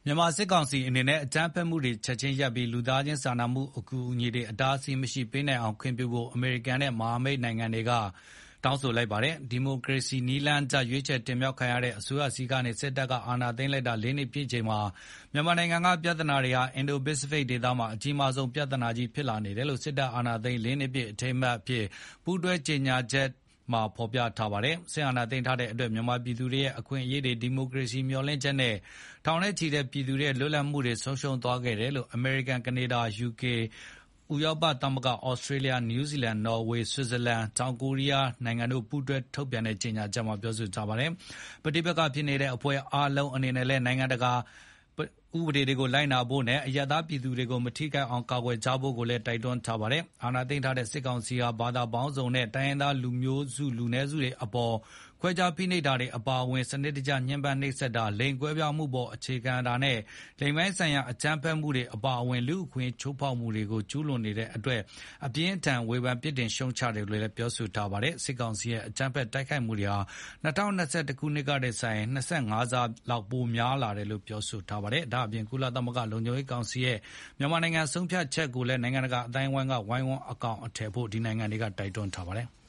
မြန်မာစစ်ကောင်စီအနေနဲ့အကြမ်းဖက်မှုတွေချက်ချင်းရပ်ပြီးလူသားချင်းစာနာမှုအကူအညီတွေအတားအဆီးမရှိပေးနိုင်အောင်ခွင့်ပြုဖို့အမေရိကန်နဲ့မဟာမိတ်နိုင်ငံတွေကတောင်းဆိုလိုက်ပါတယ်။ ဒီမိုကရေစီနည်းလမ်းကျရွေးချယ်တင်မြှောက်ခံရတဲ့အစိုးရဆီကနေစစ်တပ်ကအာဏာသိမ်းလိုက်တာ4 နှစ်ပြည့်ချိန်မှာမြန်မာနိုင်ငံကပြဿနာတွေဟာအင်ဒိုပစိဖိတ်ဒေသမှာအကြီးမားဆုံးပြဿနာကြီးဖြစ်လာနေတယ်လို့စစ်တပ်အာဏာသိမ်း4 နှစ်ပြည့်အထိမ်းအမှတ်အဖြစ်ပူးတွဲကြေညာချက်မှာဖော်ပြထားပါတယ်။ စစ်အာဏာသိမ်းထားတဲ့အတွက်မြန်မာပြည်သူတွေရဲ့အခွင့်အရေးတွေဒီမိုကရေစီမျှော်လင့်ချက်နဲ့ထောင်နဲ့ချီတဲ့ပြည်သူတွေရဲ့လွတ်လပ်မှုတွေဆုံးရှုံးသွားခဲ့တယ်လို့အမေရိကန်၊ကနေဒါ၊ UKဥရောပသမဂ္ဂ၊ဩစတြေးလျ၊နယူးဇီလန်၊နော်ဝေး၊ဆွစ်ဇာလန်၊ တောင်ကိုရီးယားနိုင်ငံတို့ပူးတွဲထုတ်ပြန်တဲ့ကြေညာချက်မှာပြောဆိုထားပါတယ်။ ပဋိပက္ခဖြစ်နေတဲ့အဖွဲ့အားလုံးအနေနဲ့လည်းနိုင်ငံတကာဥပဒေတွေကိုလိုက်နာဖို့နဲ့အရပ်သားပြည်သူတွေကိုမထိခိုက်အောင်ကာကွယ်ကြဖို့ကိုလည်းတိုက်တွန်းထားပါတယ်။ အာဏာသိမ်းထားတဲ့စစ်ကောင်စီဟာဘာသာပေါင်းစုံနဲ့တိုင်းရင်းသားလူမျိုးစုလူနည်းစုတွေအပေါ်ခွဲခြားဖိနှိပ်တာတွေအပါအဝင်စနစ်တကျညှဉ်းပန်းနှိပ်စက်တာလိင်ကွဲပြားမှုပေါ်အခြေခံတာနဲ့လိင်ပိုင်းဆိုင်ရာအကြမ်းဖက်မှုတွေအပါအဝင်လူ့အခွင့်အရေးချိုးဖောက်မှုတွေကိုကျူးလွန်နေတဲ့အတွက်အပြင်းအထန်ဝေဖန်ပြစ်တင်ရှုတ်ချတယ်လို့လည်းပြောဆိုထားပါတယ်။ စစ်ကောင်စီရဲ့အကြမ်းဖက်တိုက်ခိုက်မှုတွေဟာ2021ခုနှစ်ကထက်စာရင်25 ဆလောက်ပိုများလာတယ်လို့ပြောဆိုထားပါတယ်။ ဒါ့အပြင်ကုလသမဂ္ဂလုံခြုံရေးကောင်စီရဲ့မြန်မာနိုင်ငံဆုံးဖြတ်ချက်ကိုလည်းနိုင်ငံတကာအသိုင်းအဝိုင်းကဝိုင်းဝန်းအကောင်အထည်ဖို့ဒီနိုင်ငံတွေကတိုက်တွန်းထားပါတယ်။